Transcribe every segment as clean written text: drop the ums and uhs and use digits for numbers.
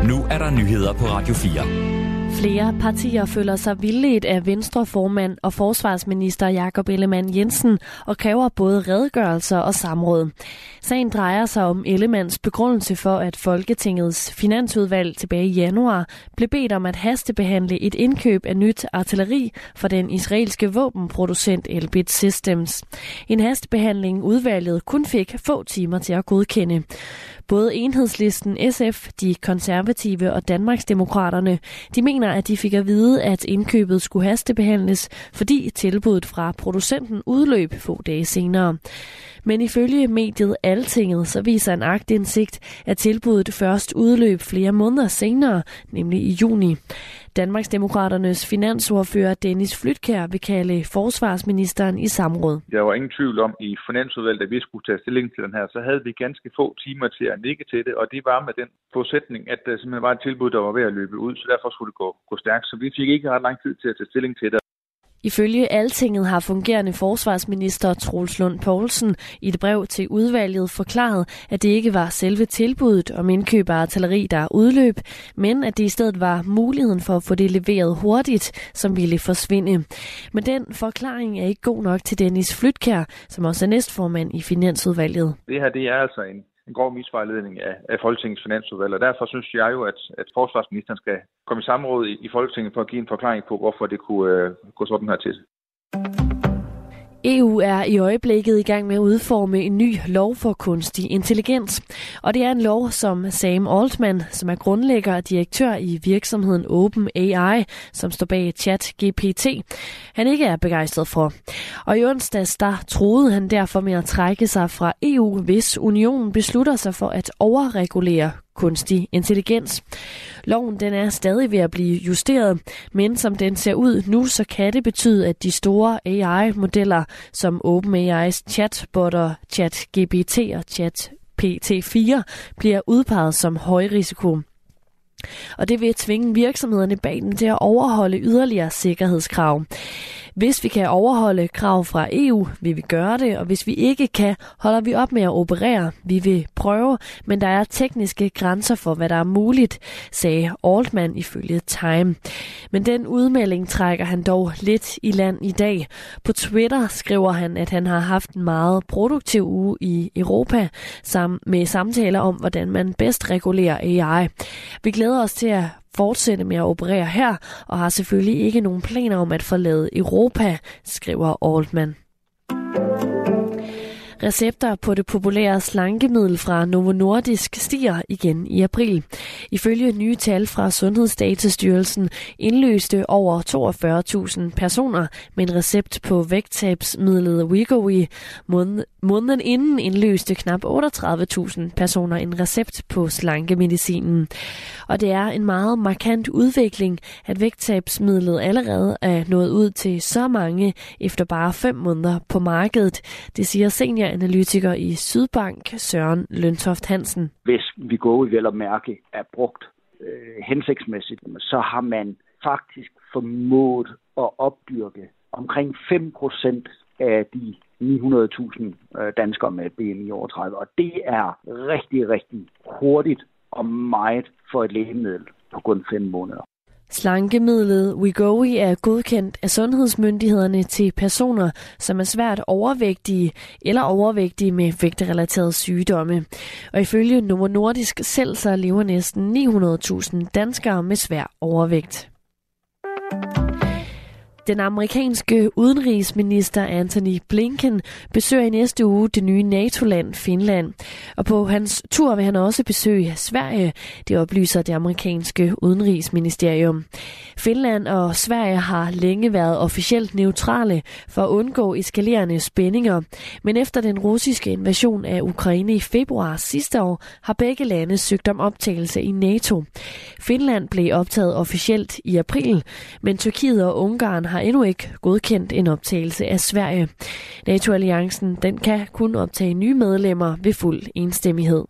Nu er der nyheder på Radio 4. Flere partier føler sig vildledt af Venstre-formand og forsvarsminister Jakob Ellemann-Jensen og kræver både redegørelser og samråd. Sagen drejer sig om Ellemanns begrundelse for, at Folketingets finansudvalg tilbage i januar blev bedt om at hastebehandle et indkøb af nyt artilleri for den israelske våbenproducent Elbit Systems. En hastebehandling udvalget kun fik få timer til at godkende. Både Enhedslisten, SF, de konservative og Danmarksdemokraterne, de mener, at de fik at vide, at indkøbet skulle hastebehandles, fordi tilbuddet fra producenten udløb få dage senere. Men ifølge mediet Altinget, så viser en aktindsigt, at tilbuddet først udløb flere måneder senere, nemlig i juni. Danmarksdemokraternes finansordfører Dennis Flydtkjær vil kalde forsvarsministeren i samråd. Der var ingen tvivl om i finansudvalget, at vi skulle tage stilling til den her, så havde vi ganske få timer til at nikke til det, og det var med den forudsætning, at der simpelthen var et tilbud, der var ved at løbe ud, så derfor skulle det gå stærkt. Så vi fik ikke ret lang tid til at tage stilling til det. Ifølge Altinget har fungerende forsvarsminister Troels Lund Poulsen i et brev til udvalget forklaret, at det ikke var selve tilbuddet om indkøb af artilleri, der udløb, men at det i stedet var muligheden for at få det leveret hurtigt, som ville forsvinde. Men den forklaring er ikke god nok til Dennis Flydtkjær, som også er næstformand i finansudvalget. Det her, det er altså en grov misvejledning af Folketingets finansudvalg, og derfor synes jeg jo, at forsvarsministeren skal komme i samråd i Folketinget for at give en forklaring på, hvorfor det kunne gå sådan her til. EU er i øjeblikket i gang med at udforme en ny lov for kunstig intelligens. Og det er en lov, som Sam Altman, som er grundlægger og direktør i virksomheden OpenAI, som står bag ChatGPT, han ikke er begejstret for. Og i onsdags, der troede han derfor med at trække sig fra EU, hvis unionen beslutter sig for at overregulere kunstig intelligens. Loven den er stadig ved at blive justeret, men som den ser ud nu, så kan det betyde, at de store AI-modeller som OpenAI's chatbotter, ChatGPT og ChatGPT-4 bliver udpeget som højrisiko. Og det vil tvinge virksomhederne bag dem til at overholde yderligere sikkerhedskrav. Hvis vi kan overholde krav fra EU, vil vi gøre det, og hvis vi ikke kan, holder vi op med at operere. Vi vil prøve, men der er tekniske grænser for, hvad der er muligt, sagde Altman ifølge Time. Men den udmelding trækker han dog lidt i land i dag. På Twitter skriver han, at han har haft en meget produktiv uge i Europa, med samtaler om, hvordan man bedst regulerer AI. Vi glæder os til at fortsætte med at operere her, og har selvfølgelig ikke nogen planer om at forlade Europa, skriver Altman. Recepter på det populære slankemiddel fra Novo Nordisk stiger igen i april. Ifølge nye tal fra Sundhedsdatastyrelsen indløste over 42.000 personer med en recept på vægttabsmidlet Wegovy. Måneden inden indløste knap 38.000 personer en recept på slankemedicinen. Og det er en meget markant udvikling, at vægttabsmidlet allerede er nået ud til så mange efter bare 5 måneder på markedet. Det siger senioranalytiker i Sydbank, Søren Løntoft Hansen. Hvis Wegovy vel at mærke er brugt hensigtsmæssigt, så har man faktisk formået at opdyrke omkring 5% af de 900.000 danskere med BMI over 30, og det er rigtig, rigtig hurtigt og meget for et lægemiddel på kun 5 måneder. Slankemidlet Wegovy er godkendt af sundhedsmyndighederne til personer, som er svært overvægtige eller overvægtige med vægtrelaterede sygdomme. Og ifølge Novo Nordisk selv så lever næsten 900.000 danskere med svær overvægt. Den amerikanske udenrigsminister Antony Blinken besøger i næste uge det nye NATO-land Finland. Og på hans tur vil han også besøge Sverige, det oplyser det amerikanske udenrigsministerium. Finland og Sverige har længe været officielt neutrale for at undgå eskalerende spændinger. Men efter den russiske invasion af Ukraine i februar sidste år, har begge lande søgt om optagelse i NATO. Finland blev optaget officielt i april, men Tyrkiet og Ungarn har endnu ikke godkendt en optagelse af Sverige. NATO-alliancen den kan kun optage nye medlemmer ved fuld enstemmighed.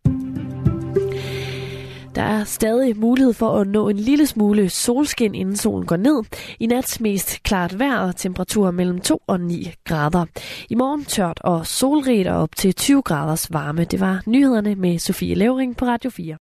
Der er stadig mulighed for at nå en lille smule solskin, inden solen går ned. I nat mest klart vejr og temperaturer mellem 2 og 9 grader. I morgen tørt og solrigt og op til 20 graders varme. Det var nyhederne med Sofie Levering på Radio 4.